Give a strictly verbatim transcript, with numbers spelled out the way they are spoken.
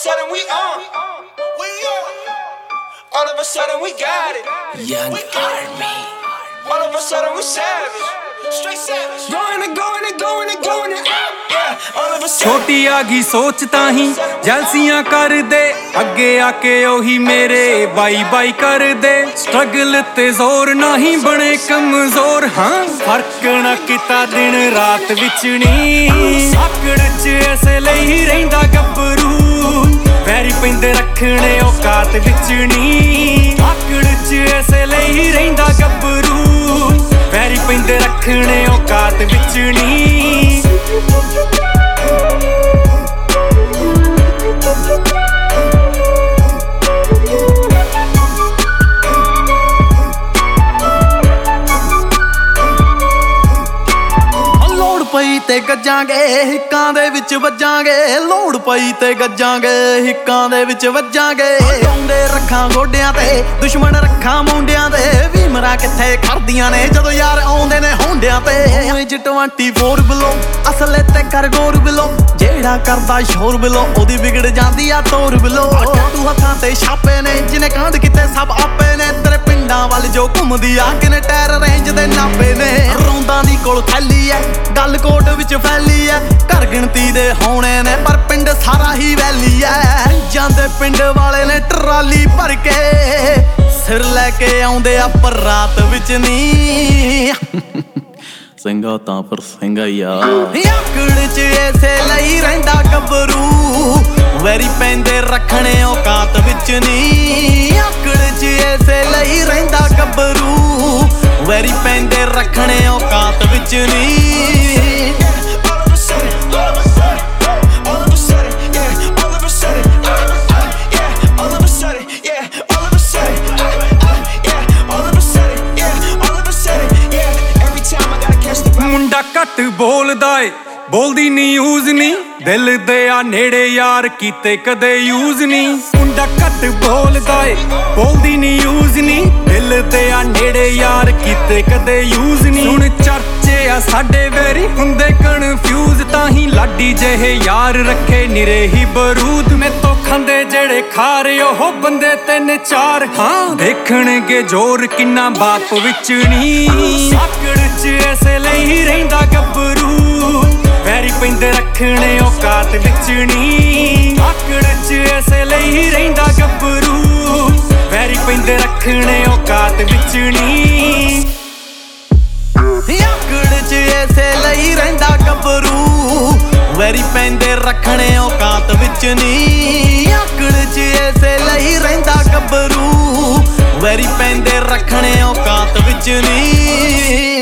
sudden we on. We on. All of a sudden we got it. Young Army. All of a sudden we savage. Straight savage. Going and going and going and going and out. Yeah. All of a sudden. छोटी आ गई सोच ताही जलसियां कर दे अगे आके ओही मेरे by by कर दे स्ट्रगल ते जोर नहीं बने कमजोर हाँ फर्क ना किता दिन रात विच नी आकड़ च ऐसे लई रहिंदा गब्बरू वैरी पैंदे रखने औकात विच नी आकड़ च ऐसे लई रहिंदा गब्बरू वैरी पैंदे रखने औकात विच नी ਪਈ ਤੇ ਗੱਜਾਂਗੇ ਹਿੱਕਾਂ ਦੇ ਵਿੱਚ ਵੱਜਾਂਗੇ ਲੋੜ ਪਈ ਤੇ ਗੱਜਾਂਗੇ ਹਿੱਕਾਂ ਦੇ ਵਿੱਚ ਵੱਜਾਂਗੇ ਆਉਂਦੇ ਰੱਖਾਂ ਗੋਡਿਆਂ ਤੇ ਦੁਸ਼ਮਣ ਰੱਖਾਂ ਮੁੰਡਿਆਂ ਦੇ ਵੀ ਮਰਾ ਕਿੱਥੇ ਖੜਦੀਆਂ ਨੇ ਜਦੋਂ ਯਾਰ ਆਉਂਦੇ ਨੇ ਹੁੰਡਿਆਂ ਤੇ ਵਿੱਚ ਚੌਵੀ ਬਿਲੋ ਅਸਲੇ ਤੇ ਕਰ ਗੌਰ ਬਿਲੋ ਜਿਹੜਾ ਕਰਦਾ ਸ਼ੋਰ ਬਿਲੋ ਉਹਦੀ ਵਿਗੜ ਜਾਂਦੀ ਆ ਤੋਰ ਬਿਲੋ ਤੂੰ ਹੱਥਾਂ ਤੇ ਛਾਪੇ ਨੇ ਜਿਹਨੇ ਕਾਂਡ ਕੀਤੇ ਸਭ ਆਪੇ ਨੇ ਤੇਰੇ ਪਿੰਡਾਂ ਵੱਲ ਜੋ ਘੁੰਮਦੀ ਆ ਕਿਨੇ ਟਾਇਰ ਰੇਂਜ ਦੇ ਨਾਪੇ ਨੇ ਰੌਂਦਾਂ ਦੀ ਕੋਲ ਥੈਲੀ ਐ ਗੱਲ ਕੋਟ ਵਿੱਚ ਫੈਲੀ ਐ ਘਰ ਗਿਣਤੀ ਦੇ ਹੋਣੇ ਨੇ ਪਰ ਪਿੰਡ ਸਾਰਾ ਹੀ ਵੈਲੀ ਐ ਜਾਂਦੇ ਪਿੰਡ ਵਾਲੇ ਨੇ ਟਰਾਲੀ ਭਰ ਕੇ ਸਿਰ ਲੈ ਕੇ ਆਉਂਦੇ ਆ ਪਰ ਰਾਤ ਵਿੱਚ ਨੀ ਸਿੰਘਾ ਤਾਂ ਪਰ ਸਿੰਘਾ ਹੀ ਆ ਆਕੜ ਚ ਐਸੇ ਲਈ ਰਹਿੰਦਾ ਗੱਭਰੂ ਵੈਰੀ ਪੈਂਦੇ ਰੱਖਣੇ ਔਕਾਤ ਵਿੱਚ ਨੀ ਆਕੜ ਚ ਐਸੇ ਲਈ ਰਹਿੰਦਾ ਗੱਭਰੂ ਵੈਰੀ ਪੈਂਦੇ ਰੱਖਣੇ ਔਕਾਤ ਵਿੱਚ ਨੀ ਮੁੰਡਾ ਘੱਟ ਬੋਲਦਾ ਏ ਬੋਲਦੀ ਨਿਊਜ਼ ਨੀ ਦਿਲ ਦੇ ਆ ਨੇੜੇ ਯਾਰ ਕੀਤੇ ਕਦੇ ਯੂਜ਼ ਨੀ ਮੁੰਡਾ ਘੱਟ ਬੋਲਦਾ ਏ ਬੋਲਦੀ ਨਿਊਜ਼ ਨੀ ਦਿਲ ਦੇ ਆ ਨੇੜੇ ਯਾਰ ਕੀਤੇ ਕਦੇ ਯੂਜ਼ ਨੀ ਹੁਣ ਚਰਚੇ ਆ ਸਾਡੇ ਵੇਰੀ ਹੁੰਦੇ ਕਨਫਿਊਜ਼ ਤਾਂ ਹੀ ਲਾਡੀ ਜਿਹੇ ਯਾਰ ਰੱਖੇ ਨਿਰੇ ਹੀ ਬਰੂਦ ਮੇਤੋਂ ਖਾਂਦੇ ਜਿਹੜੇ ਖਾਰੇ ਉਹ ਬੰਦੇ ਤਿੰਨ ਚਾਰ ਹਾਂ ਦੇਖਣਗੇ ਜ਼ੋਰ ਕਿੰਨਾ ਬਾਪ ਵਿੱਚ ਨੀ ਆਕੜ ਚ ਐਸੇ ਲਈ ਰਹਿੰਦਾ ਗੱਭਰੂ ਵੈਰੀ ਪੈਂਦੇ ਰੱਖਣੇ ਔਕਾਤ ਵਿੱਚ ਨੀ ਆਕੜ ਚ ਐਸੇ ਲਈ ਰਹਿੰਦਾ ਗੱਭਰੂ ਵੈਰੀ ਪੈਂਦੇ ਰੱਖਣੇ ਔਕਾਤ ਵਿੱਚ ਨੀ ਆਕੜ ਚ ਐਸੇ ਲਈ ਰਹਿੰਦਾ ਗੱਭਰੂ ਵੈਰੀ ਪੈਂਦੇ ਰੱਖਣੇ ਔਕਾਤ ਵਿੱਚ ਨੀ ਆਕੜ ਚ ਐਸੇ ਲਈ ਰਹਿੰਦਾ ਗੱਭਰੂ ਵੈਰੀ ਪੈਂਦੇ ਰੱਖਣੇ ਔਕਾਤ ਵਿੱਚ ਨੀ